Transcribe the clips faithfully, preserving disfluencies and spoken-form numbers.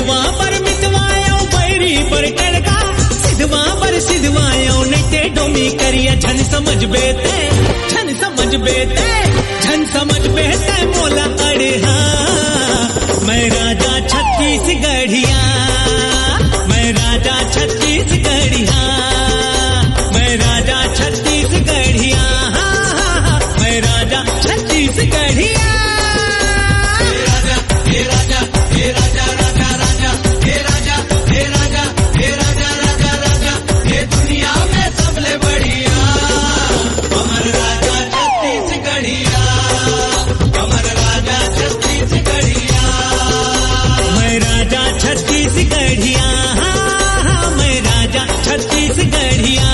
सिद्धवा पर मितवायो बैरी पर टड़का सिद्धवा पर सिद्धवायो नैते डोमी करिया झन समझ बेते झन समझ बेते झन समझ बेते मोला अड़े हाँ मैं राजा छत्तीसगढ़िया मैं राजा छत्तीसगढ़िया मैं राजा छत्तीसगढ़िया मैं राजा छत्तीसगढ़िया हे राजा हे राजा राजा राजा हे राजा हे राजा हे राजा राजा राजा हे दुनिया में सबले बढ़िया अमर राजा छत्तीसगढ़िया अमर राजा छत्तीसगढ़िया मैं राजा छत्तीसगढ़िया मैं राजा छत्तीसगढ़िया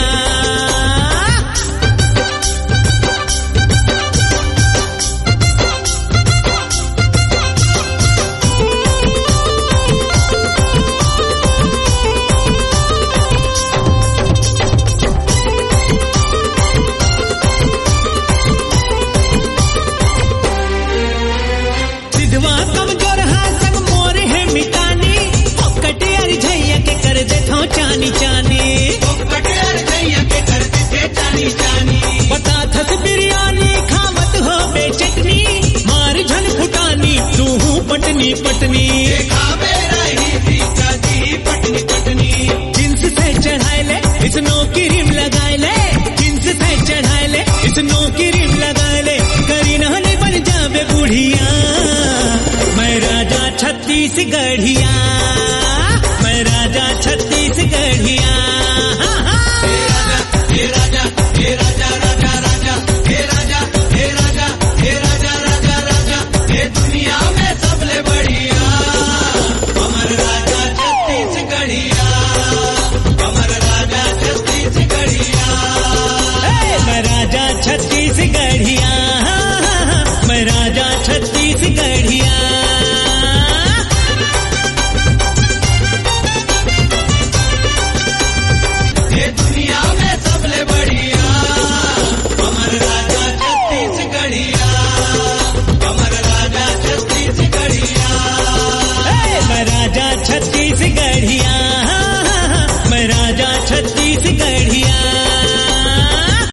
सिद्धवा कमजोर हाँ संग मोरे है मिटानी कटियार झैया के कर दे थो चानी चानी कटियार झैया के कर दे चानी चानी बता थस बिरयानी खावत हो बेचटनी मार झन फुटानी तू हूँ पटनी पटनी खावे रही थी चाची पटनी पटनी जिन्स से चढ़ाए ले इस नो की रिम लगाए ले जिन्स से चढ़ाए ले इस नो की रिम लगाए ले करी नहने बन जावे बुढ़िया मैं राजा छत्तीसगढ़िया मैं राजा छत्तीसगढ़िया